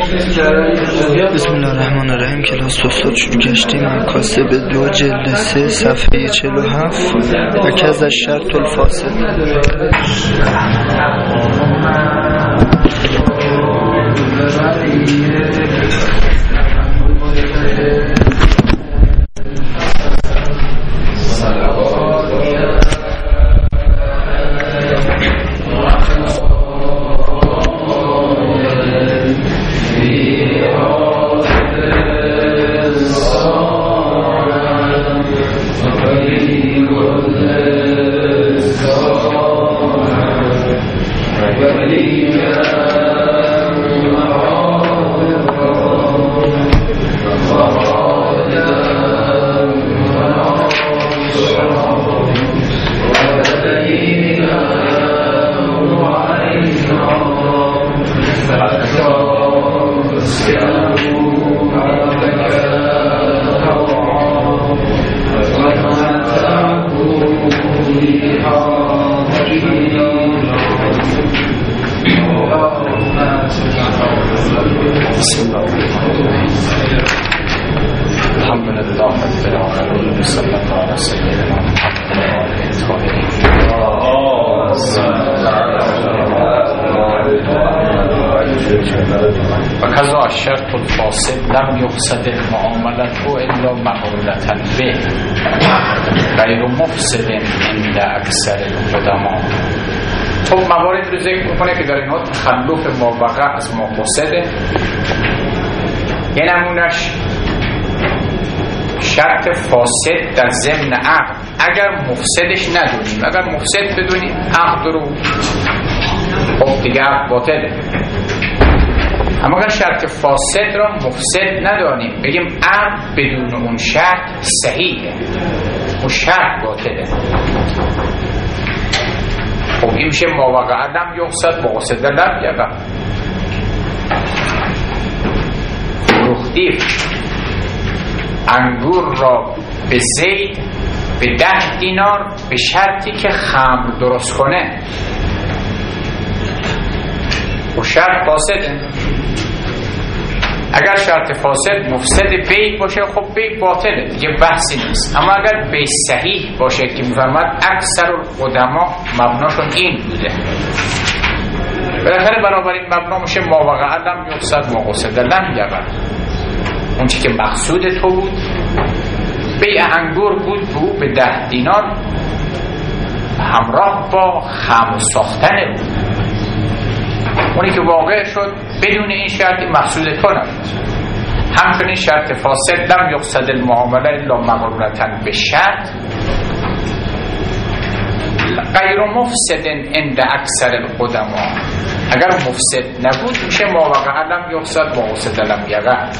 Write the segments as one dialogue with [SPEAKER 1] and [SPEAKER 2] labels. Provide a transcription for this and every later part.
[SPEAKER 1] بسم الله الرحمن الرحیم. کلاس استاد شروع گشتیم. مکاسب 2 جلد 3 صفحه 47. وکز الشرط الفاسد.
[SPEAKER 2] وكذا الشرط الفاسد لم يقصد المعاملة إلا مقرولة به غير مفسد عند أكثر القدماء. خب موارد رو ذکر میکنه که در اینها تخلف مابقع از مفسده. یه نمونش شرط فاسد در ضمن عقد اگر مفسدش ندونیم، اگر مفسد بدونیم عقد رو خب دیگه عقد باطله. اما اگر شرط فاسد را مفسد ندانیم بگیم عقد بدون اون شرط صحیحه، اون شرط باطله. خب این میشه ماوقع لم یقصد مقصد لم یقع. فروختی انگور را به زید به 10 دینار به شرطی که خمر درست کنه، و شرط فاسده. اگر شرط فاسد مفسد بیع باشه خب بیع باطله، دیگه بحثی نیست. اما اگر بیع صحیح باشه که میفرماد اکثر القدما مبناشون این بوده، بالاخره بنابراین مبنا میشه ماوقع لم یقصد مقصد لم یقع. اون چی که مقصود تو بود بیع انگور بود به 10 دینار همراه با خمر ساختن بود. اونی که واقع شد بدون این شرط مقصود تو نبود. همچنین شرط فاسد لم یقصد المعامله الا مقرونة به شرط غیر مفسد عند اکثر القدماء. اگر مفسد نبود میشه ماوقع لم یقصد مقصد لم یقع.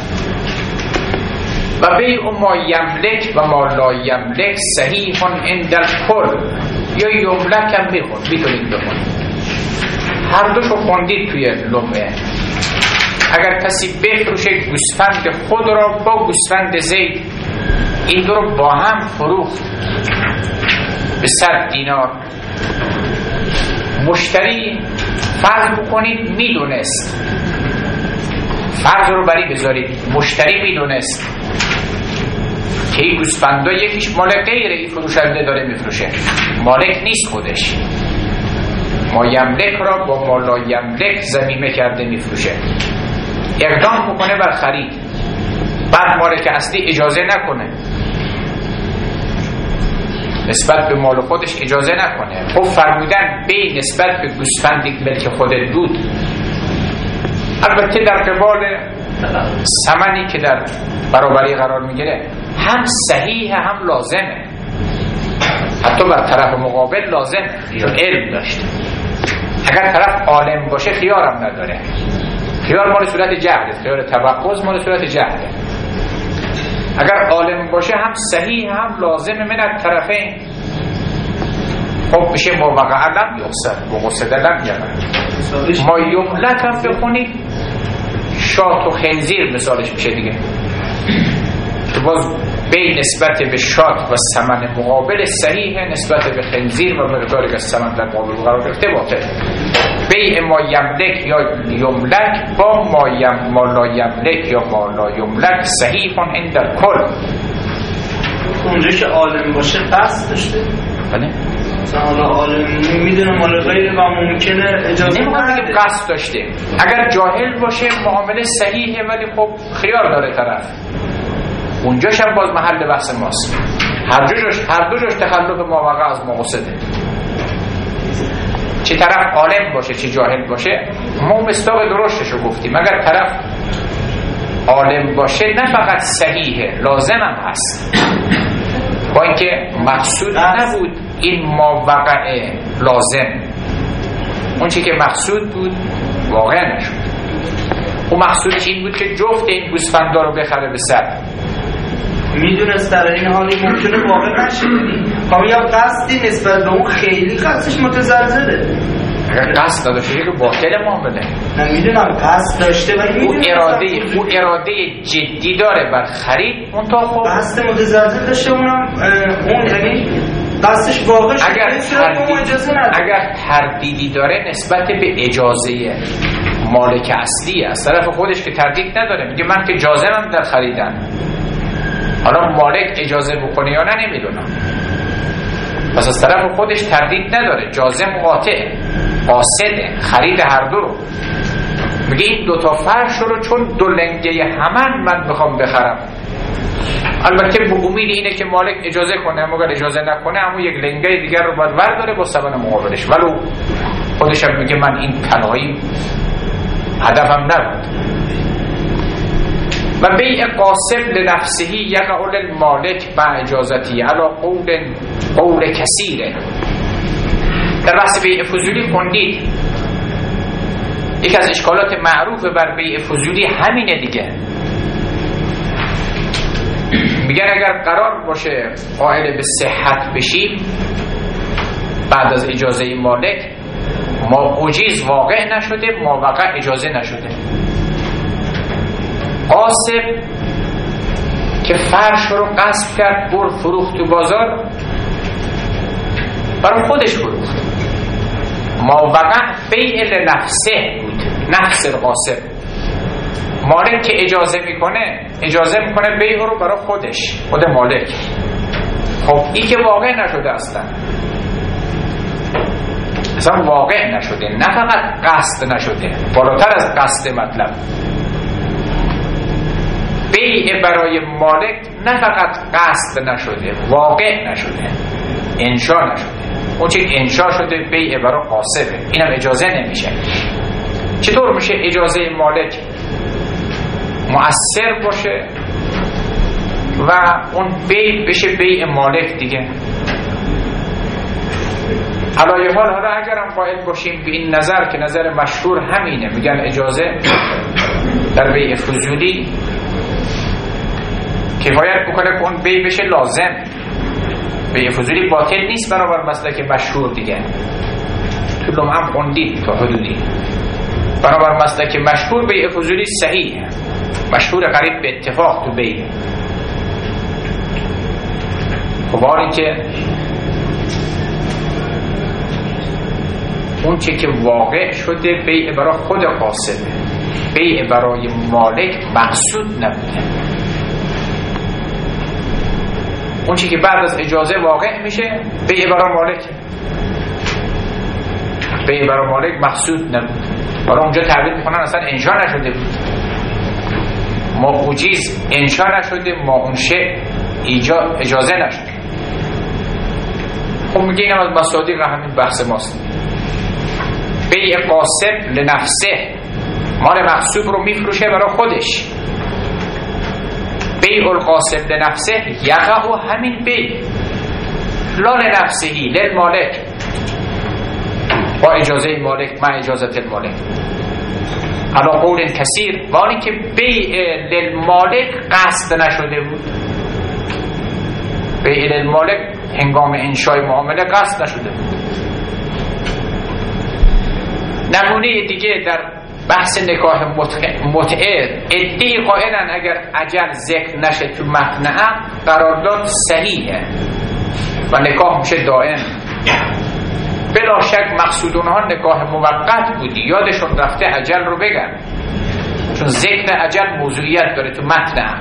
[SPEAKER 2] و بیع ما یملک و ما لا یملک صحیح عند الکل. یا یملک هم میتونید بخونید، هر دوشو خوندید توی لمعه. اگر کسی بفروشه گوسفند خود را با گوسفند زید، این دو رو با هم فروخت به 100 دینار، مشتری فرض بکنید میدونست، فرض رو بری بذارید مشتری میدونست که این گوسفندا یکیش مال غیره، این فروشنده داره میفروشه، مالک نیست خودش، ما یملک را با ما لا یملک ضمیمه کرده میفروشه، اقدام بکنه بر خرید، بعد مالک اصلی اجازه نکنه، نسبت به مال خودش اجازه نکنه. خب فرمودن بی نسبت به گوسفندی ملک خودت بود، البته در قبال ثمنی که در برابری قرار میگیره هم صحیح هم لازمه، حتی بر طرف مقابل لازم، چون علم داشته. اگر طرف عالم باشه خیارم نداره، خیار مال صورت جهده، خیار توقض مال صورت جهده. اگر عالم باشه هم صحیح هم لازم من الطرفین، خب میشه ماوقع لم یقصد مقصد لم یقع. ما یملک هم بخونید شات و خنزیر مثالش میشه دیگه، که باز بین نسبت به شات و ثمن مقابل صحیح، نسبت به خنزیر و مقداری که ثمن در مقابل قرار گرفته باطل. بیع ما یملک یا یملک با ما لا یملک یا ما لا یملک صحیح عند الکل.
[SPEAKER 1] اونجا که عالم باشه قصد داشته؟
[SPEAKER 2] بله
[SPEAKER 1] مثلا حالا عالم میدونم حالا غیر و ممکنه اجازه
[SPEAKER 2] نمیدونم قصد داشته. اگر جاهل باشه معامله صحیحه ولی خب خیار داره طرف، اونجاش هم باز محل بحث ماست. هر دو جاش تخلف ماوقع از مقصده، چه طرف عالم باشه چه جاهل باشه. ما مصداق درشتشو گفتیم، اگر طرف عالم باشه نه فقط صحیحه لازم هم هست، با اینکه مقصود نبود این ماوقع لازم، اون چی که مقصود بود واقع نشد. اون مقصودش این بود که جفت این گوسفندا رو بخره به سر.
[SPEAKER 1] میدونست در این حالی ممکنه واقع نشه، یا قصدی نسبت به اون خیلی قصدش متزلزله.
[SPEAKER 2] اگر قصد داشته که باطل معامله.
[SPEAKER 1] نمیدونم قصد داشته ولی
[SPEAKER 2] او اراده جدی داره بر خرید، اون تا خب
[SPEAKER 1] قصد متزلزل داشته، اون یعنی قصدش واقع شده.
[SPEAKER 2] اگر تردیدی داره نسبت به اجازه مالک اصلی از طرف خودش که تردید نداره، میگه من که جازمم در خریدن، حالا مالک اجازه بکنه یا نه نمیدونم، پس از طرف خودش تردید نداره، جازم قاطع قاصده خرید هر دو رو. میگه این دوتا فرش رو چون دو لنگه همن من میخوام بخرم، البته به امید اینه که مالک اجازه کنه، اگر اجازه نکنه همون یک لنگه دیگر رو باید ورداره با ثمن مقابلش، ولو خودش هم میگه من این تنهایی هدفم نبود. و بیع قاسم لنفسه یقع للمالک با اجازتی علی قول کثیره. در بحث بیع فضولی خوندید یکی از اشکالات معروف بر بیع فضولی همینه دیگه. میگن اگر قرار باشه قائل به صحت بشیم بعد از اجازه مالک، ما اجیز واقع نشده، ما واقع اجازه نشده. قاسم که فرش رو غصب کرد بر فروخت تو بازار، برای خودش فروخت، ما واقع بیع لنفسه بود، نفس قاسم. مالک که اجازه میکنه بیع رو برای خودش، خود مالک. خب این که واقع نشده اصلا واقع نشده، نه فقط قصد نشده، بالاتر از قصد مطلب. بیع برای مالک نه فقط قصد نشده، واقع نشده، انشا نشده. اون چه انشا شده بیع برای قاصده، اینم اجازه نمیشه. چطور میشه اجازه مالک مؤثر باشه و اون بیع بشه بیع مالک دیگه؟ علایه حال حالا اگرم قائل باشیم به این نظر که نظر مشهور همینه، میگن اجازه در بیع فضولی کفایت بکنه که اون بیع بشه لازم. بیع فضولی باطل نیست بنابر مسلک مشهور دیگه، تو لوم هم خوندید تا حدودی. بنابر مسلک مشهور بیع فضولی صحیح، مشهور قریب به اتفاق تو بیع. خب آره که اون چه که واقع شده بیع برای خود قاصده، بیع برای مالک مقصود نبوده. اون چه که بعد از اجازه واقع میشه بیع برای مالک، بیع برای مالک مقصود نبود. برای اونجا تعبیر میکنن اصلا انشا نشده بود، ما اوجیز انشا نشده، ما اونشه اجازه نشده. خب میگه اینم از مصادیق همین بحث ماست. بیع قاسم لنفسه، مال مغصوب رو میفروشه برای خودش. بیع القاسم لنفسه یقع همین بیع لا لنفسهی للمالک، با اجازه مالک، ما اجازت المالک علی قول کثیر، وانی که بیع للمالک قصد نشده بود. بیع للمالک هنگام انشای معامله قصد نشده بود. نمونه دیگه در بحث نکاح متعه، ادعی قائلن اگر اجل ذکر نشه تو متنعه قرارداد صحیحه و نکاح میشه دائم. بلا شک مقصود اونها نگاه موقت بودی، یادشون رفته اجل رو بگن، چون ذکر اجل موضوعیت داره تو متن.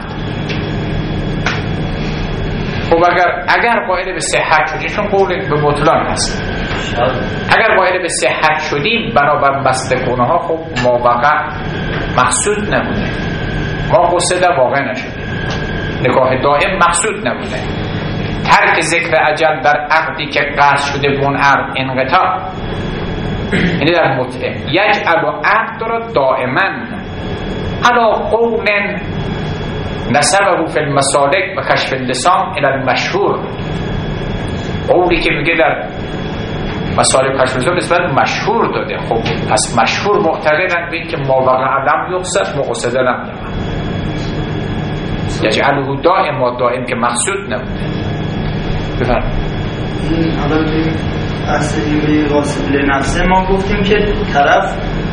[SPEAKER 2] خب اگر قائل به صحت شدیم، چون قول به بطلان هست، اگر قائل به صحت شدیم بنابر مسلک اونها، خب موقع مقصود نبوده، ما قصد واقع نشدیم، نگاه دائم مقصود نبوده. ترک ذکر اجل در عقدی که قصد شده به اون عقد انقطاع، یعنی در متعه یجعل عقد را دائما علا قول نسبه فی المسالک و کشف اللسان الی المشهور. قولی که میگه در مسالک کشف اللسان نسبت مشهور داده، خب پس مشهور معتقدن به این که ماوقع لم یقصد مقصد لم یقع، یجعله دائم که مقصود نبوده. بفرم
[SPEAKER 1] حالا توی اصلی واصل لنفسه ما گفتیم که طرف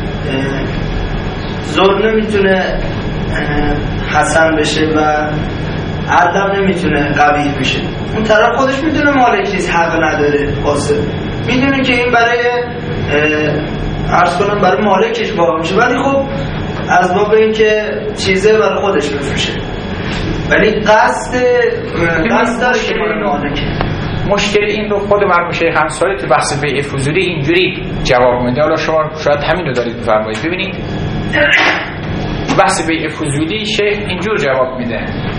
[SPEAKER 1] زور نمیتونه حسن بشه و عدل نمیتونه قبیح بشه. اون طرف خودش میدونه مالک نیست، حق نداره، واصل میدونه که این برای عرض کنم برای مالکش واقع میشه، ولی خب از باب این که چیزه برای خودش بفروشه، ولی قصد داره که برای مالکه.
[SPEAKER 2] مشکل این رو خود مرحوم شیخ انصاری تو بحث بیع فضولی اینجوری جواب میده. حالا شما شاید همین رو دارید بفرمایید. ببینید بحث بیع فضولی شیخ اینجور جواب میده،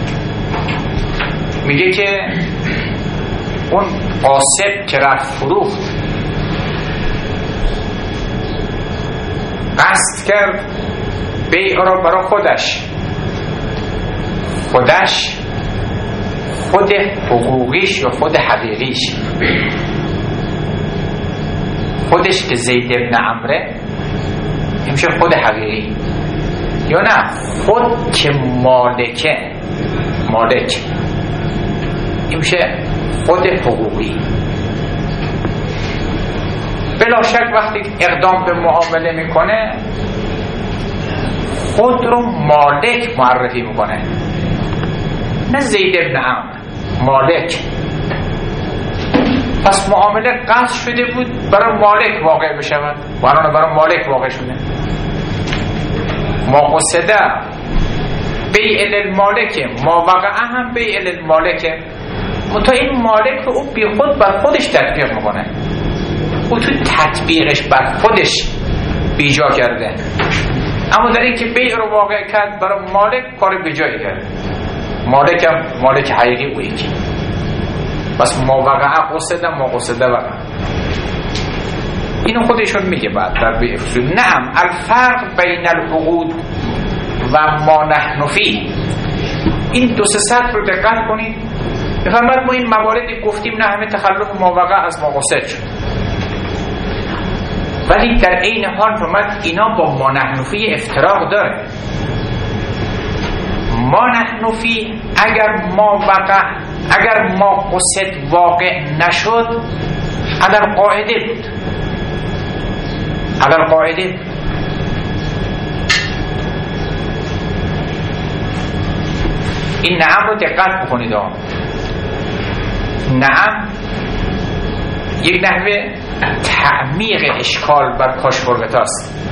[SPEAKER 2] میگه که اون قاسب که رفت فروخت قصد کرد بیع را برای خود حقوقیش یا خود حقیقیش، خودش که زید ابن عمره این میشه خود حقیقی، یا نه خود که مالک این میشه خود حقوقی. بلا شک وقتی اقدام به معامله میکنه خود رو مالک معرفی میکنه، نه زید ابن عمر، مالک. پس معامله قصد شده بود برای مالک واقع بشود، برای مالک واقع شده. ما قصده بیع للمالک، ما وقعه هم بیع للمالک، منتها این مالک رو او بی خود بر خودش تطبیق میکنه، او تو تطبیقش بر خودش بیجا کرده، اما در این که بیع رو واقع کرد برای مالک کار بیجایی کرد. مالک حقیقی او یکی. بس ما وقعه قصده، ما قصده وقع. اینو خودشون میگه بعد در بیع فضول. نعم الفرق بین العقود و ما نحن فیه. این دو سه سطر رو دقت کنید. بفرمایید ما این مواردی گفتیم نه همه تخلف ما وقع از ما قصد شد، ولی در عین حال فرمود اینا با ما نحن فیه افتراق داره. ما نحن فیه اگر ما قصد واقع نشد علل قاعده بود، این نعم رو دقت بکنید. نعم یک نحوه تعمیق اشکال بر کاشفرغت است.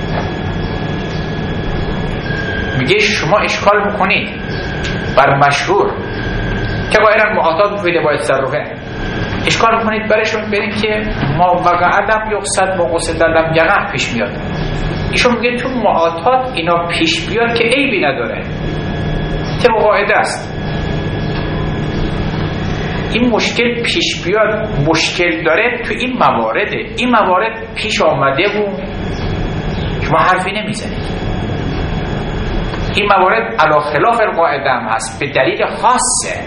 [SPEAKER 2] میگه شما اشکال میکنید بر مشهور که قائلا معاطات مفیده باید تصرفه، اشکال میکنید برشون بریم که ما وقعدم یقصد با قصدلم یقع پیش میاد. ایشون میگه تو معاطات اینا پیش بیاد که عیبی نداره، طبق قاعده است. این مشکل پیش بیاد مشکل داره تو این موارده، این موارد پیش آمده و شما حرفی نمیزنید. این موارد علی خلاف القاعده هم هست به دلیل خاصه.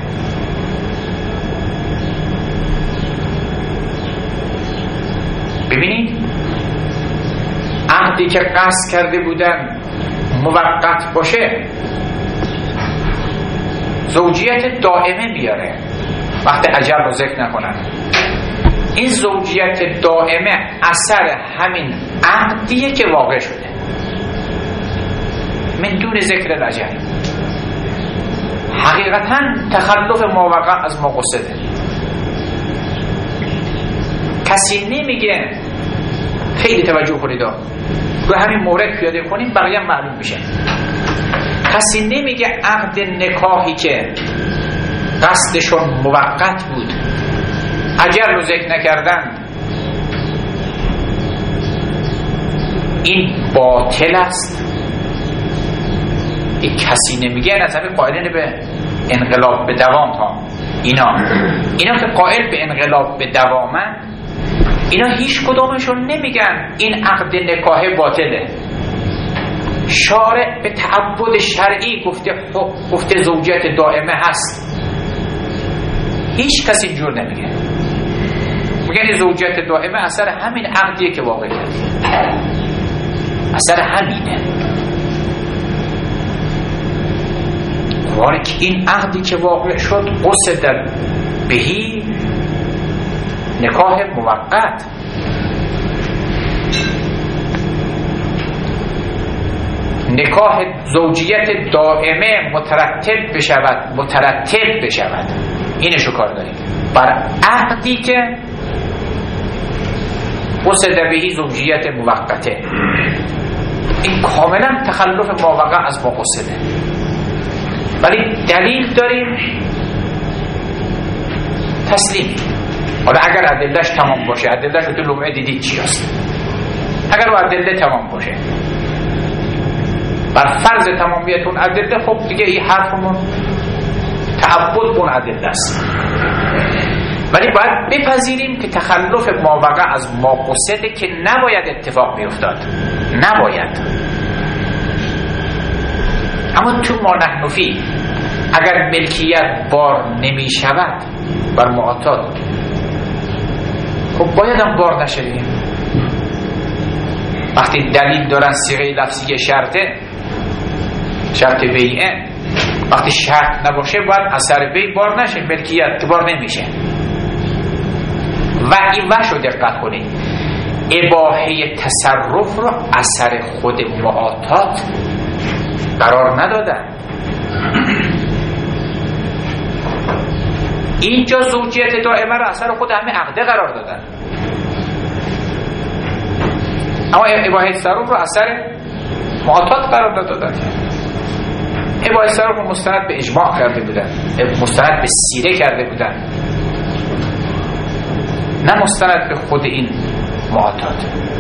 [SPEAKER 2] ببینید عهدی که قصد کرده بودن موقت باشه زوجیت دائمه بیاره وقت اجل رو ذکر نکنن. این زوجیت دائمه اثر همین عقدیه که واقع شده من دون ذکر الاجل. حقیقتا تخلف ماوقع از ما قصده. کسی نمیگه خیلی توجه کنید رو همین مورد پیاده کنیم بقیه معلوم میشه. کسی نمیگه عقد نکاحی که قصدشون موقت بود اجل رو ذکر نکردن این باطل است. این کسی نمیگه از همه قائلین به انقلاب به دوام ها. اینا که قائل به انقلاب به دوامن، اینا هیچ کدومشون نمیگن این عقد نکاح باطله. شارع به تعبد شرعی گفته زوجیت دائمه هست. هیچ کسی اینجور نمیگه. میگن زوجیت دائمه اثر همین عقدیه که واقع کرد، اثر همینه. که این عقدی که واقع شد قصد بهی نکاح موقت. نکاح زوجیت دائمه مترتب بشود اینشو کار داریم بر عقدی که قصد بهی زوجیت موقته. این کاملا تخلف ماوقع از ما قصده، ولی دلیل داریم تسلیم. حالا اگر ادلهش تمام باشه، ادلهش رو تو لمعه دیدید چی هست، اگر با ادله تمام باشه بر فرض تمامیت اون ادله، خب دیگه این حرفمون تعبد اون ادله است. ولی باید بپذیریم که تخلف ماوقع از ما قصده که نباید اتفاق بیفتاد، نباید. اما تو ما نحنفی اگر ملکیت بار نمی شود بر معتاد، خب باید هم بار نشه دیگه. وقتی دلیل دارن صیغه لفظی شرطه، شرط بیعه، وقتی شرط نباشه باید اثر بیع بار نشه، ملکیت که بار نمیشه. و این وشو دقت کنید، اباحه تصرف رو اثر خود معتاد قرار ندادن. اینجا زوجیت دائمه رو اثر خود همه عقده قرار دادن، اما اباحه تصرف رو اثر معتاد قرار دادن. اباحه تصرف رو مستند به اجماع کرده بودن، مستند به سیره کرده بودن، نه مستند به خود این معتاد.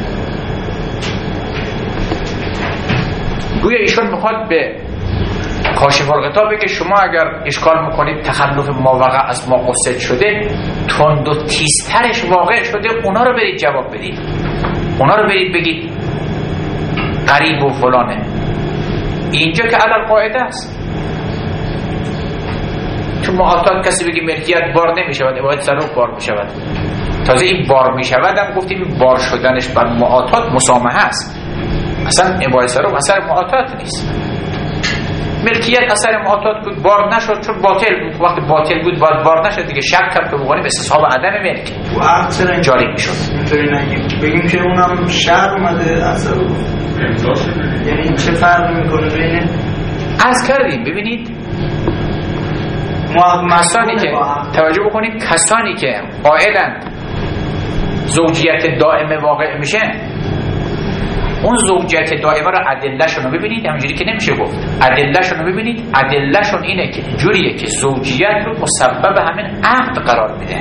[SPEAKER 2] گویا ایشون میخواد به کاشف الغطا بگه شما اگر اشکال میکنید تخلف ماوقع از ما قصد شده، تند و تیزترش واقع شده، اونا رو برید جواب بدید، اونا رو برید بگید قریب و فلانه. اینجا که علل قاعده است، تو معتاد کسی بگی ملکیت بار نمیشود، باید تصرف بار میشود. تازه این بار میشود هم گفتیم بار شدنش بر معتاد مسامحه است، اصلا اباحه تصرف اثر معتاد نیست. ملکیت اثر معتاد بود بار نشد چون باطل بود، وقتی باطل بود باید بار نشد دیگه. شک کرد که بگونیم استصحاب عدم ملک
[SPEAKER 1] و عقد
[SPEAKER 2] جاری میشد.
[SPEAKER 1] اینطوری نگیم بگیم که اونم شهر اومده اثر بود، یعنی چه فرقی میکنه بین
[SPEAKER 2] از کردیم. ببینید کسانی که توجه بکنید، کسانی که قائلند زوجیت دائمه واقع میشه، اون زوجیت دائمه رو ادله‌شون رو ببینید، همونجوری که نمیشه گفت. ادله‌شون رو ببینید، ادله‌شون اینه که جوریه که زوجیت رو مسبب همین عقد قرار میده.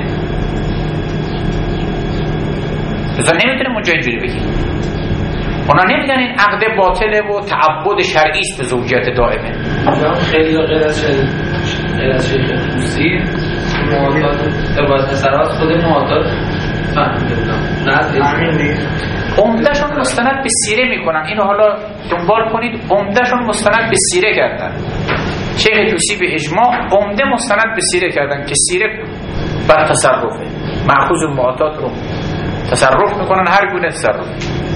[SPEAKER 2] لذا نمیتونیم اونجا اینجوری بگیم. اونا نمیگن این عقد باطله و تعبد شرعی است به زوجیت دائمه.
[SPEAKER 3] خیلی غیر از شیخ توسی معتاد اباحه تصرف خود معتاد فهمیده بودم.
[SPEAKER 2] عمده‌شون مستند به سیره میکنن، اینو حالا دنبال کنید. عمده‌شون مستند به سیره کردن. شیخ توسی به اجماع عمده مستند به سیره کردن که سیره بر تصرفه، مأخوذ معتاد رو تصرف میکنن، هر گونه تصرف.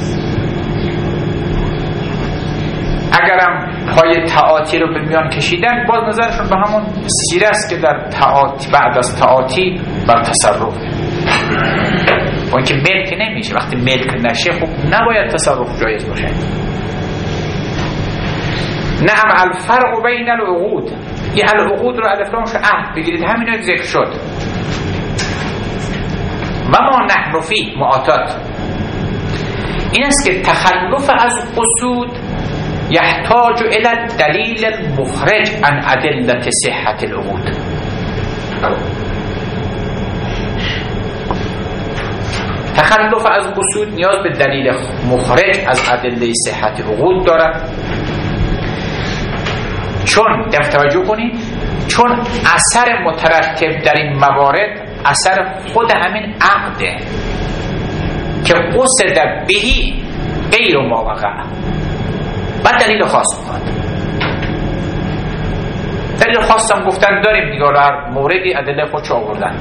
[SPEAKER 2] اگرم پای تعاطی رو به میان کشیدن، باز نظرشون به همون سیره است که در تعاطی بعد از تعاطی بر تصرفه. و اینکه ملک نمیشه، وقتی ملک نشه خب نباید تصرف جایز باشه. نعم الفرق بین العقود، یه العقود رو الفلامش عهد بگیرید، همین رو ذکر شد. و ما نحنفی معتاد این است که تخلف از قصود یحتاج الى الدلیل المخرج عن ادله صحت العقود. تخلف از قصود نیاز به دلیل مخرج از ادله صحت عقود دارد، چون توجه کنید، چون اثر مترتب در این موارد اثر خود همین عقده که قصد بهی غیر ما وقع. بعد دلیل خاص میخواد. دلیل خاص هم گفتن داریم دیگه، هر موردی ادله خودش آوردن.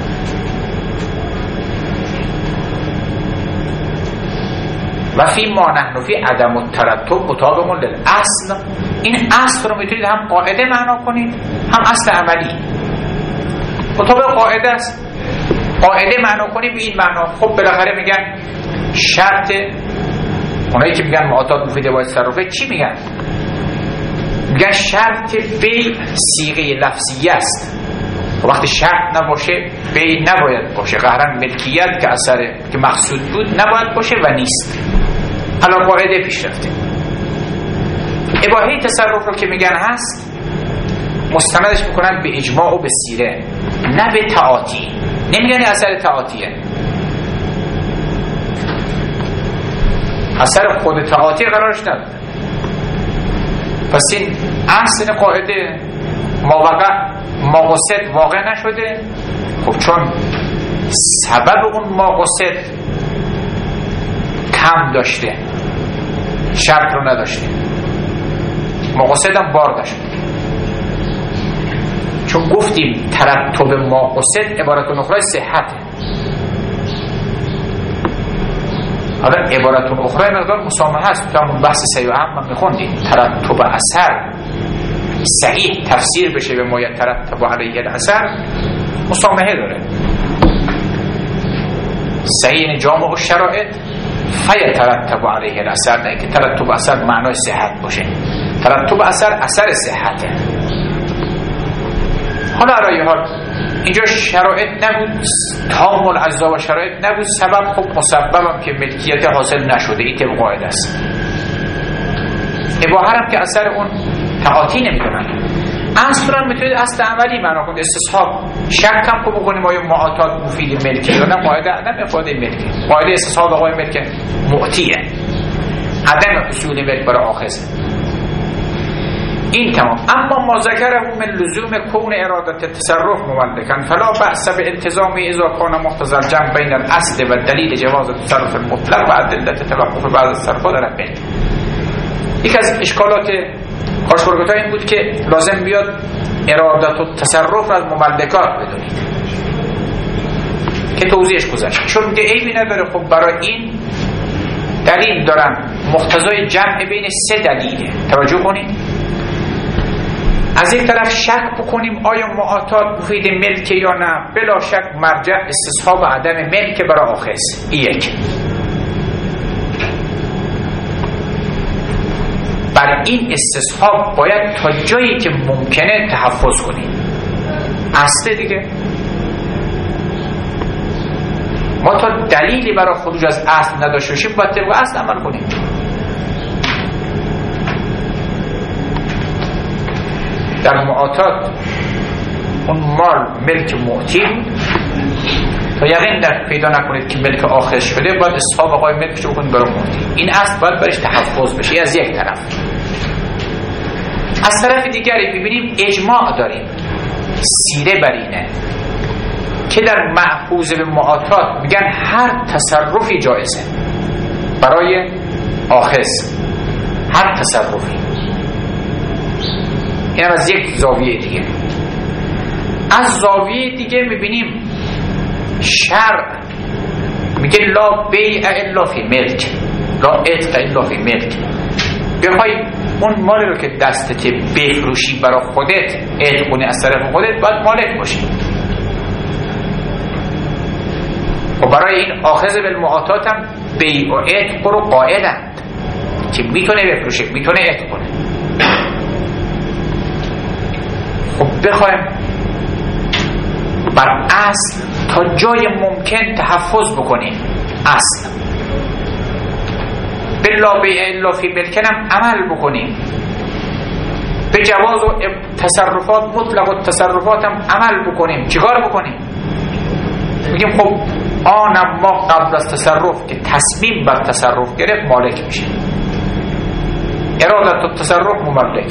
[SPEAKER 2] و فی ما نحن فی عدم الترتب مطابق للاصل. این اصل رو میتونید هم قاعده معنا کنید هم اصل عملی. مطابق قاعده است، قاعده معنا کنید به این معنا. خب بالاخره میگن شرط، اونایی که میگن معاطات مفید با تصرفه چی میگن؟ میگن شرط بیع صیغه لفظی است. وقتی شرط نباشه بیع نباید باشه. قهرن ملکیت که اثر که مقصود بود نباید باشه و نیست. الان قاعده پیش رفته. اباحه تصرف رو که میگن هست، مستندش میکنن به اجماع و به سیره، نه به تعاطی. نمیگن اثر تعاطیه، اثر خود تعاطی قرارش نداره. پس این اصل قاعده ما قصد واقع نشده. خب چون سبب اون ما قصد کم داشته، شرط رو نداشته، ما قصد هم بار داشته. چون گفتیم ترتب ما قصد عبارت اخرى صحته. حالا عبارت اخرى مقدار مسامحه است. تا اون بحث صحیح هم میخوندیم ترتب اثر صحیح تفسیر بشه به ما یترتب علیه الاثر، مسامحه داره. صحیح جامع و شرائط فیترتب علیه الاثر، نه که ترتب اثر معنای صحت باشه. ترتب اثر صحته. حالا برای حال اینجا شرایط نبود، تمام الاجزا و شرایط نبود، سبب خب مسببم که ملکیت حاصل نشده، این طبق قاعده است. اباحه هم که اثر اون تعاطی نمیدونن. اصل رو میتونید اصل عملی معنا کنید، استصحاب. شک هم که بکنیم آیا معاطات مفید ملکی یا نه، قاعده عدم افاده ملکی. قاعده استصحاب آقای ملک معطیه، عدم حصول ملک برای آخذ. این تمام. اما ما ذکره من لزوم کون ارادت تصرف مملکن فلا بأس بالتزامی اذا کان مقتضی الجمع بین الاصل و دلیل جواز تصرف المطلق و ادله توقف بعض التصرفات در ملک. یکی از اشکالات کارشورگتا این بود که لازم بیاد ارادت و تصرف از مملکات بدونید که توضیحش گذشت. چون که عیبی نداره. خب برای این دلیل دارن، مقتضای جمع بین سه دلیله. توجه کنید. از یک طرف شک بکنیم آیا معاطات مفید ملک یا نه، بلا شک مرجع استصحاب عدم ملک برای آخذ. یک. بر این استصحاب باید تا جایی که ممکنه تحفظ کنیم. اصل دیگه ما تا دلیلی برای خروج از اصل نداشته باشیم باید طبق اصل عمل کنیم. در معاطات اون مال ملک معطی تا یقین در پیدا نکنید که ملک آخذ شده، باید اسحاب آقای ملک رو کنید برای معطی. این اصل باید برش تحفظ بشه از یک طرف. از طرف دیگری ببینیم اجماع داریم، سیره بر اینه که در مأخوذ به معاطات میگن هر تصرفی جایزه برای آخذ، هر تصرفی. این هم از یک زاویه دیگه. از زاویه دیگه میبینیم شرع میگه لا بیع الا فی ملک، لا عتق الا فی ملک. بخوای اون مالی رو که دستت بفروشی برای خودت، عتق کنی از طرف خودت، باید مالک باشی. و برای این آخذ بالمعاطات هم بیع و عتق رو قائلند که میتونه بفروشه، میتونه عتق کنه. خب بخوایم بر اصل تا جای ممکن تحفظ بکنیم. اصل به لا بیع الا فی ملکنم عمل بکنیم، به جواز و تصرفات مطلق و تصرفاتم عمل بکنیم. چیکار بکنیم؟ میگیم خب آنم ما قبل از تصرف که تصمیم بر تصرف گرفت مالک میشه، ارادت و تصرف مملک.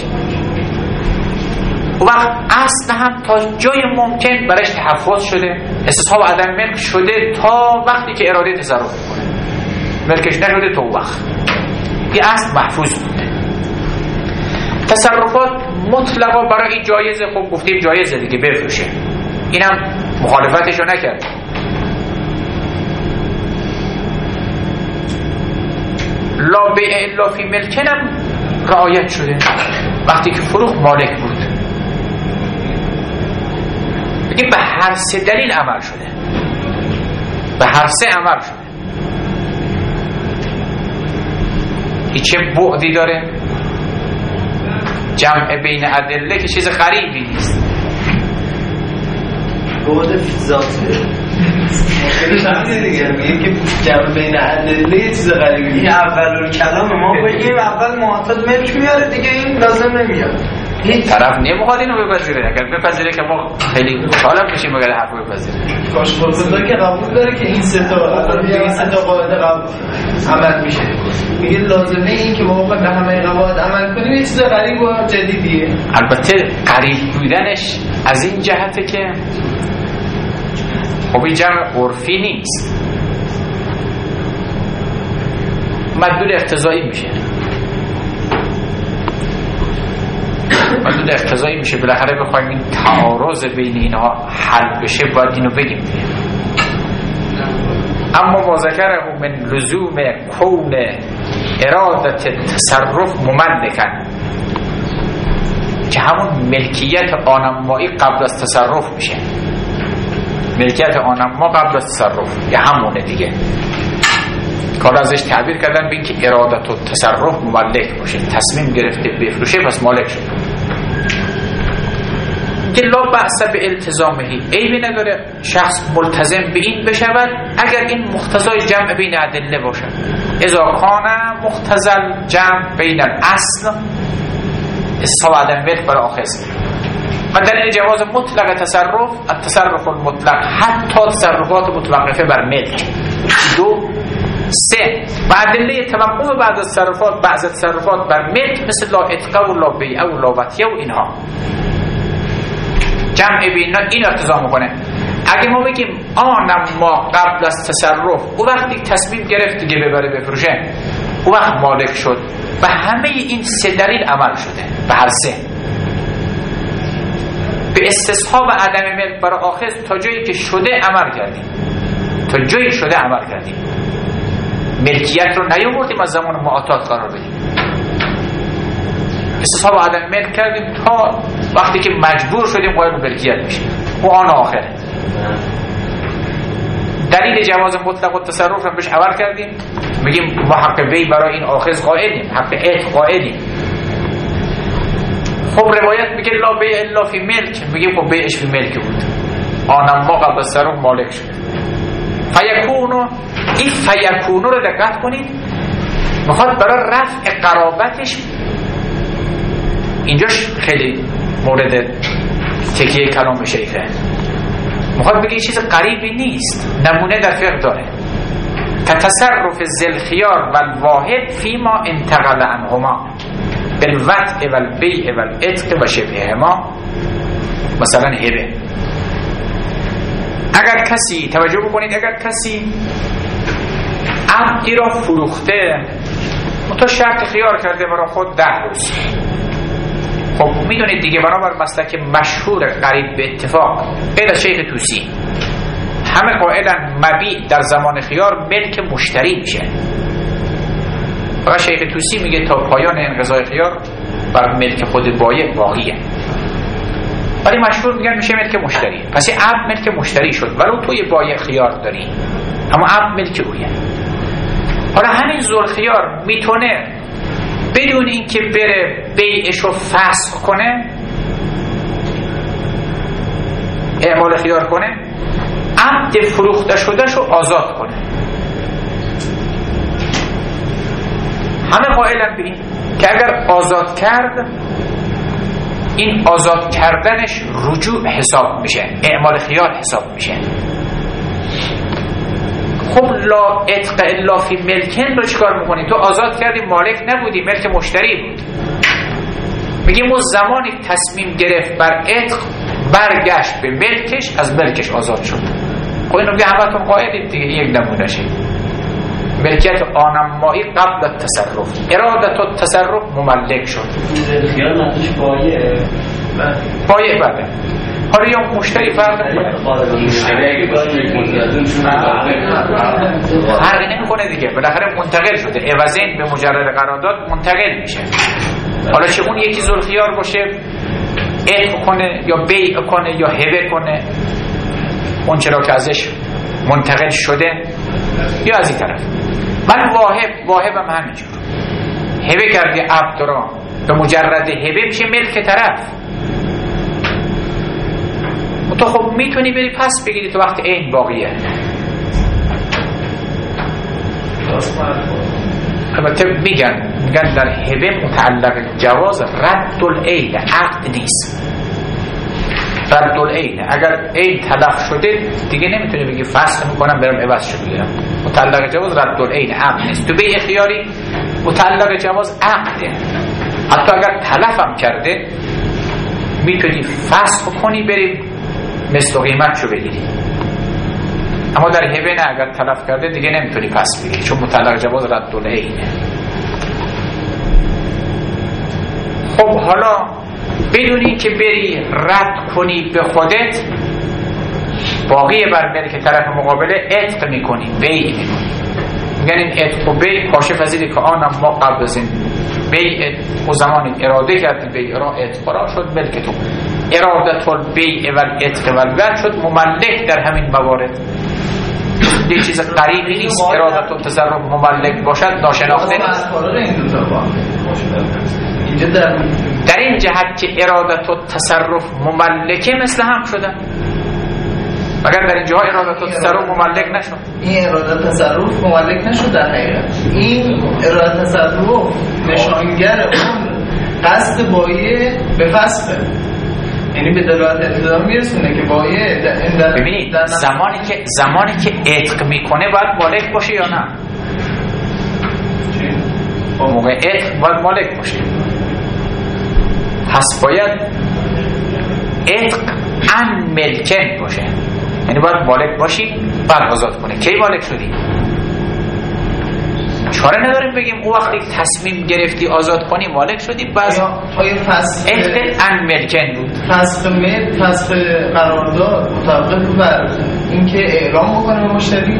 [SPEAKER 2] و وقت اصل هم تا جای ممکن برش تحفظ شده، استصحاب عدم ملک شده تا وقتی که اراده تصرف کنه، ملکش نشده تا وقت این اصل محفوظ بوده. تصرفات مطلقا برای جایزه، خب گفتیم جایزه دیگه بفروشه، اینم مخالفتشو نکرد. لا بیع الا فی ملکنم رعایت شده وقتی که فروخت مالک بود. بگیم به هر سه دلیل عمل شده، به هر سه عمل شده. چه بعدی داره؟ جمع بین ادله که چیز غریبی نیست،
[SPEAKER 1] بعد ذاته مشکلش همینه دیگه، میگه که جمع بین ادله یه چیز غریبی نیست. این اول کلام ما بگیم اول معتاد ملک میاره دیگه، این لازم نمیاد.
[SPEAKER 2] طرف نمیخواد اینو بپذیره، اگر بپذیره که ما خیلی خوشحالم میشیم اگر حرفو بپذیره.
[SPEAKER 1] کاش خدا که قبول داره که این سه تا قاعده عمل میشه. میگه لازمه این که ما به همه قواعد عمل کنیم یه چیز غریب و جدیدیه.
[SPEAKER 2] البته غریب بودنش از این جهته که خب این جمع عرفی نیست، مدلول اقتضایی میشه، مدلول اقتضایی میشه. بالاخره بخوایم این تعارض بین اینها حل بشه باید اینو بگیم. اما ما ذکره من لزوم کون ارادت تصرف مملکن، که همون ملکیت آنمایی قبل از تصرف میشه. ملکیت آنما قبل از تصرف یا همونه دیگه، کار ازش تعبیر کردن به این که ارادت و تصرف مملک باشه، تصمیم گرفته بفروشه پس مالک شد. که لا بأس به التزامهی، عیبی نداره شخص ملتزم به این بشود اگر این مقتضای جمع بین ادله باشد. اذا کان مقتضل جمع بین الاصل استصحاب عدم ملک بر آخذ و دلیل جواز مطلق تصرف التصرف المطلق حتی تصرفات متوقفه بر ملک. 2 3 و ادله توقف بعض تصرفات بر ملک مثل لا اتقا و لا بیع و لا وطیه و اینها. جمع بین این ارتضا میکنه. اگه ما بگیم آنم ما قبل از تصرف او وقتی تصمیم گرفت دیگه ببره بفروشه او وقت مالک شد و همه این سه دلیل عمل شده، به هر سه به استصحاب عدم ملک برای آخذ تا جایی که شده عمل کردیم، تا جایی شده عمل کردیم. ملکیت رو نیاوردیم از زمان معاطات قرار بدیم، استصحاب عدم ملک کردیم تا وقتی که مجبور شدیم قائل به ملکیت میشیم، او آن آخره. دلیل جواز مطلق و تصرف هم بهش عمل کردیم، میگیم ما حق بی برای این آخذ قائلیم، حق عتق قائلیم. خب روایت میگه لا بیع الا فی ملک، میگیم خب بیعش فی ملک بود، آنم ما قبل از تصرف مالک شد. فیکونو، این فیکونو رو دقت کنید، میخواد برای رفع قرابتش، اینجاش خیلی مورد تکیه کلام شیخه، میخواد بگه چیز غریبی نیست، نمونه در فقه داره. تصرف ذل خیار و الواهب فیما انتقل عنهما بالوطء و البیع و العتق و شبههما، مثلا هبه. اگر کسی، توجه بکنید، اگر کسی عبدی را فروخته تو شرط خیار کرده برای خود 10 روز، خب میدونید دیگه بنابر مسلک مشهور قریب به اتفاق غیر از شیخ طوسی همه قائلن مبیع در زمان خیار ملک مشتری میشه، و شیخ طوسی میگه تا پایان انقضای خیار بر ملک خود بایع باقیه، ولی مشهور میگن میشه ملک مشتری. پس این عبد ملک مشتری شد ولو توی بایع خیار داری، اما عبد ملک اویه. حالا همین ذل خیار میتونه بدون اینکه بره بیعشو فسخ کنه، اعمال خیار کنه، عبد فروخته شده شو آزاد کنه. همه قائلن به این که اگر آزاد کرد، این آزاد کردنش رجوع حساب میشه، اعمال خیار حساب میشه. خب لا اتق الا فی ملکن رو چیکار میکنی؟ تو آزاد کردی، مالک نبودی، ملک مشتری بود. میگیم اون زمانی تصمیم گرفت بر اتق، برگشت به ملکش، از ملکش آزاد شد. خب اینو دیگه همتون قائلید دیگه، یک نمونه شید. ملکیت آنمایی قبل التصرف، ارادت التصرف مملک شد.
[SPEAKER 4] خیال معنیش بایه.
[SPEAKER 2] بایه بله. حالا یا مشتری فرق فرقی نمیکنه دیگه، بالاخره منتقل شده، عوضین به مجرد قرارداد منتقل میشه. حالا چه اون یکی ذوالخیار باشه عتق کنه یا بیع کنه یا هبه کنه، اون چرا که ازش منتقل شده، یا از این طرف من واهبم همینجور هبه کردی عبد را، به مجرد هبه میشه ملک طرف. تو خب میتونی بری پس بگیری تو وقت عین باقیه. البته میگن در هبه متعلق جواز رد العین، عقد نیست. رد العین اگر عین تلف شده دیگه نمیتونی بگی فسخ میکنم برم عوض شو بگیرم. متعلق جواز رد العین، عقد نیست. تو بیع خیاری متعلق جواز عقده، حتی اگر تلفم کرده میتونی فسخ کنی بری مثل قیمت شو بگیری. اما در هبه نه، اگر تلف کرده دیگه نمیتونی پس بگیری، چون متعلق جواز رد العینه. خب حالا بدونی که بری رد کنی به خودت، باقی بر ملک طرف مقابله عتق میکنی، بیع میکنی. میگن این عتق و بیع کاشف از اینه که آنم ما قبل از این بیع و زمان اراده کردی بیع را عتق را شد ملکتون. ارادت البیع و العتق و الوعد شد مملک در همین موارد. یک چیز غریبی نیست ارادت التصرف مملک باشد، ناشناخته نیست. در این جهت که ارادت التصرف مملکه مثل هم شدن، مگر در اینجا ارادت التصرف مملک نشد.
[SPEAKER 5] این ارادت تصرف مملک نشد در حقیقت. این ارادت تصرف نشانگر اون قصد بایع به فسخه، یعنی به دلالت التزام میرسونه که بایع
[SPEAKER 2] ببینید زمانی که عتق میکنه باید مالک باشه یا نه؟ با موقع عتق باید مالک باشه. پس باید عتق ان ملکن باشه، یعنی باید مالک باشی بعد آزاد کنه. کی مالک شدی؟ چاره نداریم بگیم او وقتی تصمیم گرفتی آزاد کنی مالک شدی. باز
[SPEAKER 5] آیا فسخ
[SPEAKER 2] ان ملکن بود؟
[SPEAKER 5] فسخ قرارداد مطابق بر اینکه اعلام بکنه به مشتری.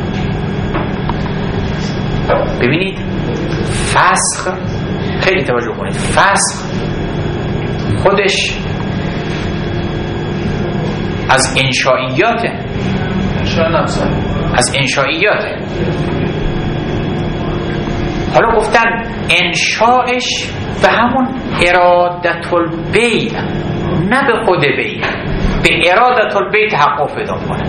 [SPEAKER 2] ببینید فسخ، خیلی توجه کنید، فسخ خودش از انشائیاته، از انشائیاته. حالا گفتن انشاءش به همون ارادت البیع، نه به خود بیع، به ارادت البیع تحقق پیدا کنه.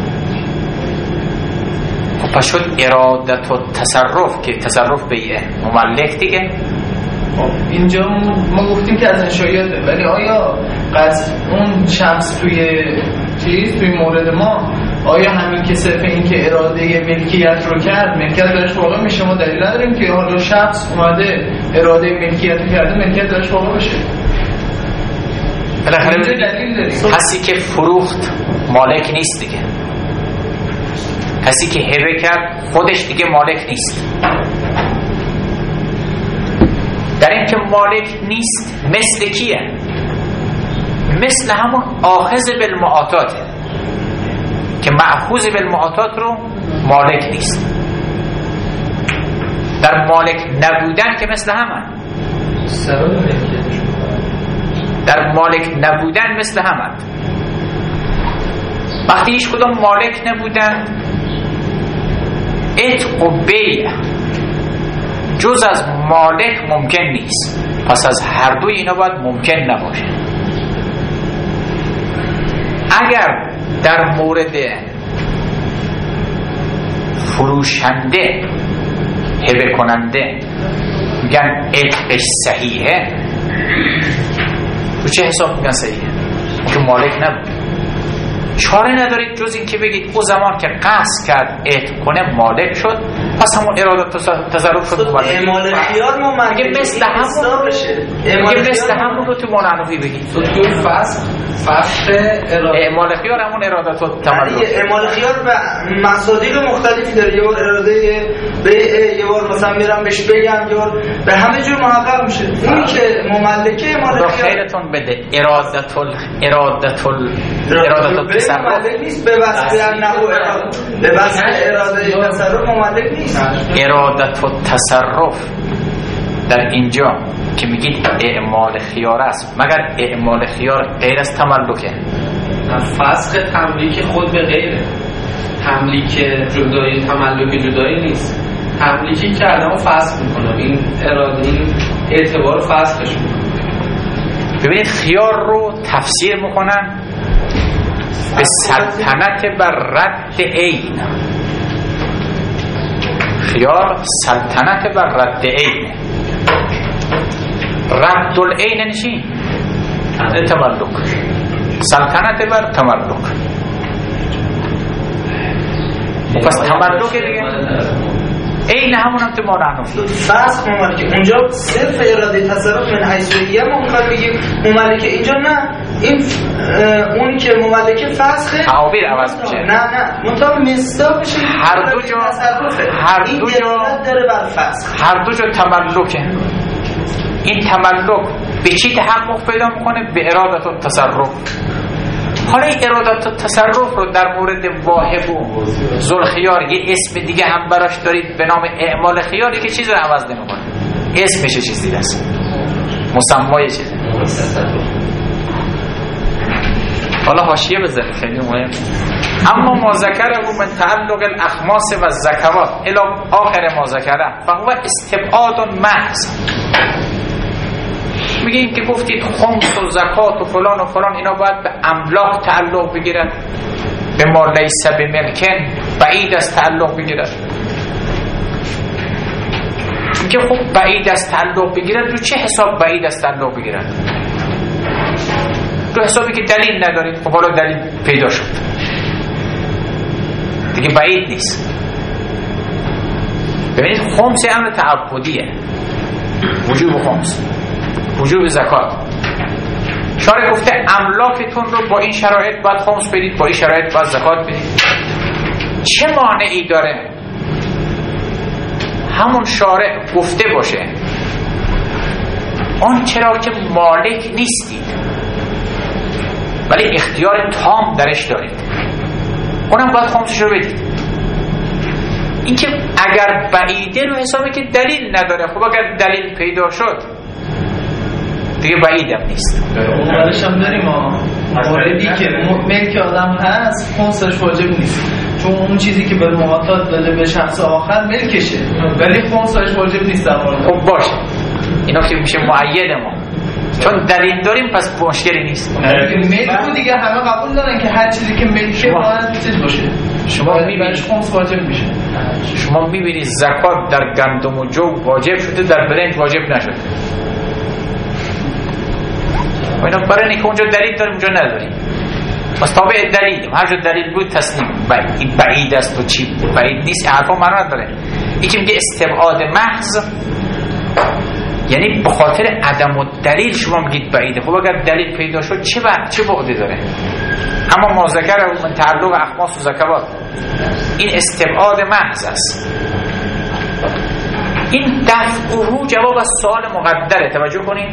[SPEAKER 2] خب پس شد ارادت التصرف که تصرف بیعه مملک دیگه.
[SPEAKER 5] اینجا ما گفتیم که از انشائیاته، ولی آیا قصد اون شخص توی مورد ما، آیا همین که صرف این که اراده ملکیت رو کرد ملکیت درش واقع میشه؟ ما دلیل نداریم که حالا شخص اومده اراده ملکیت کرده ملکیت درش واقع بشه.
[SPEAKER 2] بالاخره کسی که فروخت مالک نیست دیگه، کسی که هبه کرد خودش دیگه مالک نیست. در این که مالک نیست مثل کیه؟ مثل همون آخذ بالمعاطات که مأخوذ بالمعاطات رو مالک نیست. در مالک نبودن که مثل همن، در مالک نبودن مثل همن. وقتی هیچ کدوم مالک نبودن، عتق و بیع جز از مالک ممکن نیست. پس از هر دوی اینا باید ممکن نباشه. اگر در مورد فروشنده هبه کننده میگن عتقش صحیحه، تو چه حساب میگن صحیحه؟ که مالک نبود. چاره ندارید جز این که بگید او زمان که قصد کرد عتق کنه مالک شد، پس همون اراده تصرف شد مالک.
[SPEAKER 1] اعمال خیار ممکن
[SPEAKER 2] مثل همون رو تو منعنفی بگید.
[SPEAKER 3] تو فسخ اراده
[SPEAKER 2] اعمال خیار همون اراده تو تملک.
[SPEAKER 1] اعمال خیار به مصادیق مختلفی داره، یه بار اراده به یه بار مثلا میرم بهش بگم، یه بار به همه جور محقق میشه. اونی که مملکه اعمال خیار
[SPEAKER 2] خیرتون بده اراده تصرف
[SPEAKER 1] نیست، به واسطه نحو اراده، به واسطه اراده تصرف مملک نیست.
[SPEAKER 2] اراده تصرف در اینجا که میگید اعمال خیار است، مگر اعمال خیار غیر از تملکه؟
[SPEAKER 3] فسخ تملیک خود به غیره، تملیک جدایی تملک جدایی نیست، تملیکی که آدمو فسخ میکنه، این اراده این اعتبار فسخش میکنه.
[SPEAKER 2] ببینید خیار رو تفسیر میکنن به سلطنت بر رد عین. خیار سلطنت بر رد عین، رد العین نشین تملک، سلطنت بر تملک. پس تملک دیگه عین همون هم تو منعنفی
[SPEAKER 1] فسخ مملکه. اونجا صرف اراده تصرف من حیثیه ما میخواد بگیم مملکه، اینجا نه، این اون که مملکه فسخه
[SPEAKER 2] تعابیر عوض میشه.
[SPEAKER 1] نه مطابق مصداق بشه.
[SPEAKER 2] هر دو جا
[SPEAKER 1] داره بر فسخ،
[SPEAKER 2] هر دو جا تملکه. این تملک به چی تحقق پیدا میکنه؟ به اراده التصرف. حالا این اراده التصرف رو در مورد واهب و ذوالخیار یه اسم دیگه هم براش دارید به نام اعمال خیاری که چیز رو عوض نمیکنه، اسمش چیز دیگه است، مسمای چیزه. حالا حاشیه بذارید خیلی مهم. اما ما ذکره من تعلق الاخماس و الزکوات الی آخر ما ذکره فهو استبعاد محض. میگه این که گفتید خمس و زکات و فلان اینا باید به املاک تعلق بگیرن، به ما لیس بملکن بعید از تعلق بگیرن. میگه خب بعید از تعلق بگیرن، رو چه حساب بعید از تعلق بگیرن؟ رو حسابی که دلیل ندارید. خب حالا دلیل پیدا شد دیگه بعید نیست. ببینید خمس امر تعبدیه، وجوب خمس، وجوب زکات. شارع گفته املاکتون رو با این شرایط باید خمس بدید، با این شرایط باید زکات بدید. چه مانعی داره همون شارع گفته باشه آن چرا که مالک نیستید ولی اختیار تام درش دارید، اونم باید خمسش رو بدید. این که اگر بعیده رو حسابه که دلیل نداره. خب اگر دلیل پیدا شد دیگه بعیدم نیست.
[SPEAKER 5] اونورش هم داریم موردی که ملک آدم هست خمسش واجب نیست، چون اون چیزی که به معتاد داده به شخص آخر ملکشه، ولی خمسش واجب نیست در مورد.
[SPEAKER 2] خب باشه، اینا که میشه مؤید ما، چون دلیل داریم پس مشکلی نیست.
[SPEAKER 5] ملک رو دیگه همه قبول دارن که هر چیزی که ملکه باید چیز باشه.
[SPEAKER 2] شما میبینید
[SPEAKER 5] خمس واجب میشه.
[SPEAKER 2] شما میبینید زکات در گندم و جو واجب شده، در برنج واجب نشده. و اینا برای اینکه اونجا دلیل داریم اونجا نداریم، بس تابع دلیل. هر جا دلیل بود تسلیم. این بعید است و چی بعید نیست حرفا معنا نداره. این که میگه استبعاد محض یعنی به خاطر عدم الدلیل شما میگید بعیده. خب اگر دلیل پیدا شد چه بعدی داره؟ اما ما ذکر من تعلق اخماس و زکوات این استبعاد محض است. این دفعه جواب از سوال مقدره. توجه کنید،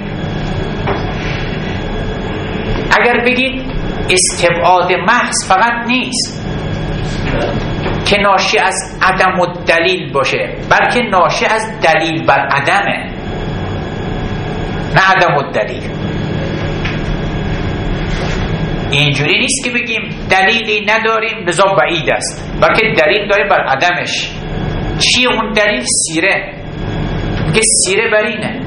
[SPEAKER 2] اگر بگید استبعاد محض فقط نیست که ناشی از عدم الدلیل باشه، بلکه ناشی از دلیل بر عدمه، نه عدم الدلیل. اینجوری نیست که بگیم دلیلی نداریم لذا بعید است، بلکه دلیل داریم بر عدمش. چیه اون دلیل؟ سیره. میگه سیره بر اینه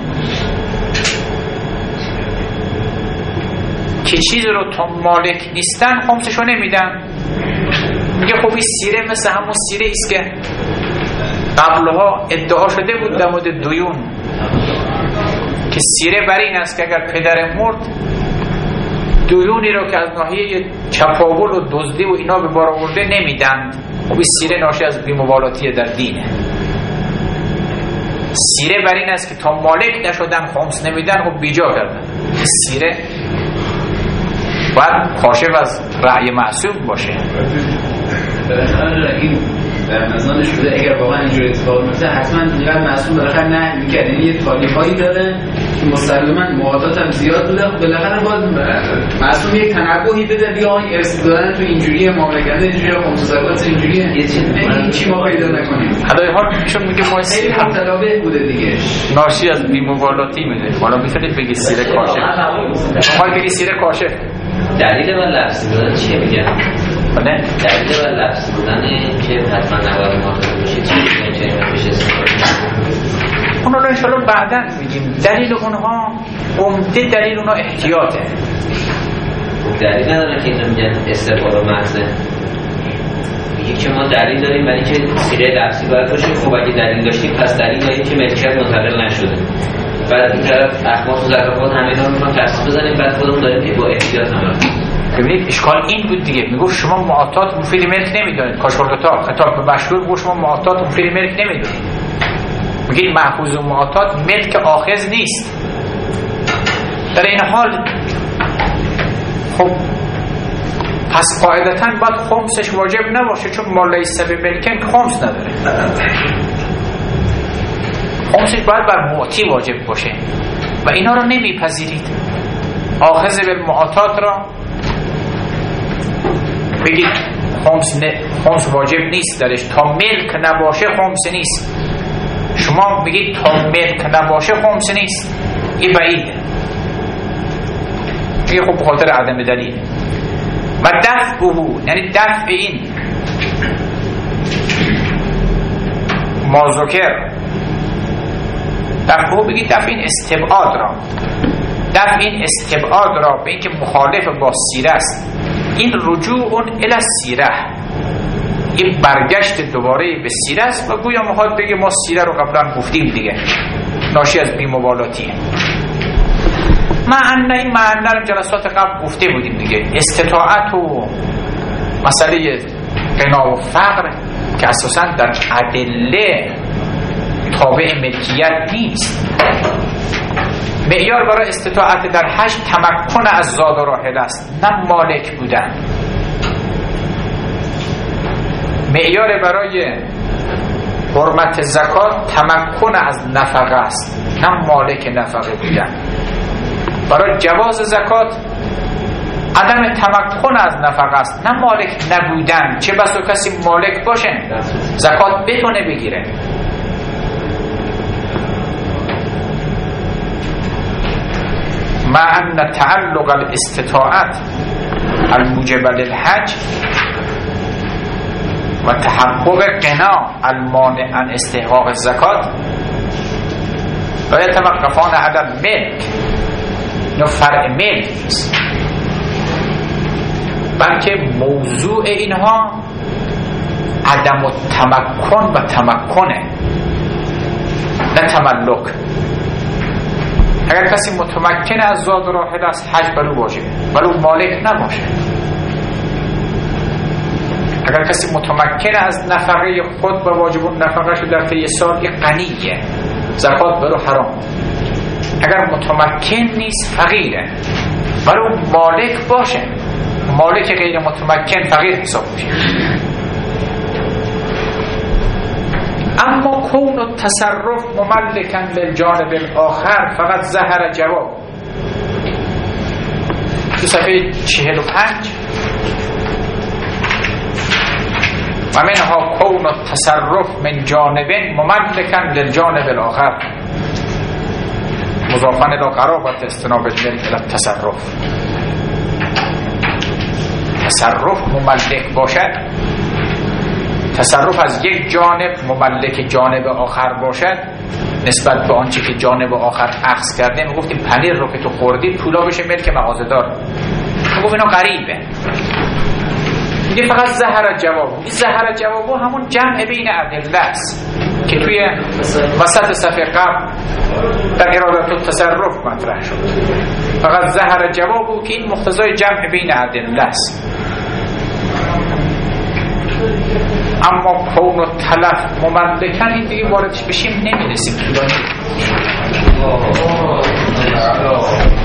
[SPEAKER 2] که چیز رو تا مالک نیستن خمسشو نمیدن. میگه خب این سیره مثل همون سیره ایست که قبلها ادعا شده بود در مورد دیون که سیره بر این است که اگر پدر مرد دیونی رو که از ناحیه چپاول و دزدی و اینا به بار آورده نمیدند. خب این سیره ناشی از بی‌مبالاتی در دینه. سیره بر این است که تا مالک نشدن خمس نمیدن و بیجا کردن. سیره باید کاشف از رأی معصوم باشه.
[SPEAKER 6] بالاخره این در نظام شده اگر واقعا اینجوری اتفاق میفته حتما اینقدر معصوم بالاخره نه میکرد. یعنی یه تاریخایی داره که مسلماً موادات هم زیاد بوده. بالاخره باید معصوم یک تنبهی بده بیا این ارث دادن تو اینجوریه، معامله کردن اینجوریه، خمس زکات اینجوریه، این چی ما پیدا نکنیم.
[SPEAKER 2] حالا حال میشون میگه ما
[SPEAKER 6] خیلی متلابه بوده دیگه،
[SPEAKER 2] ناشی از بی‌مبالاتی میده. حالا میتونید بگی سیره کاشف، شما بگی سیره کاشف.
[SPEAKER 4] دلیل و لفظی بودن چیه میگن؟
[SPEAKER 2] بله
[SPEAKER 4] دلیل و لفظی بودن که حتما نباید مواظب باشید چی میگن چه این بشه
[SPEAKER 2] اونا رو انشاءالله بعداً میگیم. دلیل اونها عمده دلیل اونها احتیاطه.
[SPEAKER 4] دلیل نداره که اینو میگن استقبال و محضه. میگه که ما دلیل داریم ولی که سیره لفظی باید باشه. خب اگه دلیل داشتیم پس دلیل داریم که ملکیت منتقل نشده. بعد این طرف اخماس و زکات همه اینا رو تفصیل بزنیم بعد خودمون داریم که با احتیاط عمل کنیم.
[SPEAKER 2] ببینید اشکال این بود دیگه. میگفت شما معاطات مفید ملک نمیدونید. کاشف‌الغطا خطاب به مشهور گفت شما معاطات مفید ملک نمیدونید. میگید محفوظ و معاطات ملک آخذ نیست. در این حال خب پس قاعدتاً باید خمسش واجب نباشه چون ما لیس بملکن خمس نداره. خمسش باید بر معطی واجب باشه و اینا رو نمیپذیرید. آخذ بالمعاطات را بگید خمس واجب نیست درش. تا ملک نباشه خمس نیست. شما بگید تا ملک نباشه خمس نیست. این بعیده. میگه خب بخاطر عدم دلیل. و دفعه یعنی دفع این مازوکر دفعه بگید دفع این استبعاد را، دفع این استبعاد را به اینکه مخالف با سیره است. این رجوع الی السیره، این برگشت دوباره به سیره است و گویا میخواد بگه ما سیره رو قبلا گفتیم دیگه ناشی از بی‌مبالاتیه. این معنی رو جلسات قبل گفته بودیم دیگه. استطاعت و مسئله غنا و فقر که اساساً در ادله تابع ملکیت نیست. معیار برای استطاعت در حج تمکن از زاد و راحله است نه مالک بودن. معیار برای حرمت زکات تمکن از نفقه است نه مالک نفقه بودن. برای جواز زکات عدم تمکن از نفقه است نه مالک نبودن. چه بسا کسی مالک باشه زکات بتونه بگیره. مع ان تعلق الاستطاعت الموجب للحج و تحقق غنا المانع عن استحقاق الزکات و یتوقفان عدم ملک. نه فرع ملک نیست بلکه موضوع اینها عدم التمکن و تمکنه نه تملک. اگر کسی متمکن از زاد و راحله است حج بر او واجبه ولو مالک نباشه. اگر کسی متمکن از نفقه خود و واجب النفقه شو در طی سال غنیه زکات بر او حرام. اگر متمکن نیست فقیره ولو مالک باشه. مالک غیر متمکن فقیر حساب میشه. اما کون و تصرف مملکن للجانب الاخر فقط ظهر جواب. تو صفحه 45 و منها کون و تصرف من جانبین مملکن للجانب الاخر مضافن الى قرابت استناب الملک الى التصرف. تصرف مملک باشد، تصرف از یک جانب مملک جانب آخر باشد نسبت به آنچه که جانب آخر اخذ کرده. میگفتیم پنیر رو که تو خوردی پولا بشه ملک مغازه‌دار. میگفت اینا غریبه. میگه فقط ظهر جواب. این ظهر جواب همون جمع بین ادله است. که توی وسط صفحه قبل در ارادت التصرف مطرح شد. فقط ظهر جوابو که این مقتضای جمع بین ادله است، اما کون و تلف مملکن این دیگه واردش بشیم نمیرسیم.